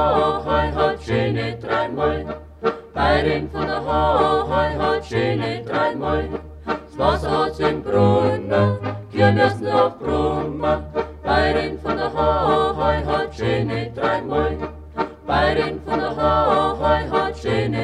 Hohoi hat schöne dreimal. Bayern von der Hohoi hat schöne dreimal. Das Wasser hat's im Brunnen, wir müssen auf Brummen. Bayern von der Hohoi hat schöne dreimal. Bayern von der Hohoi hat schöne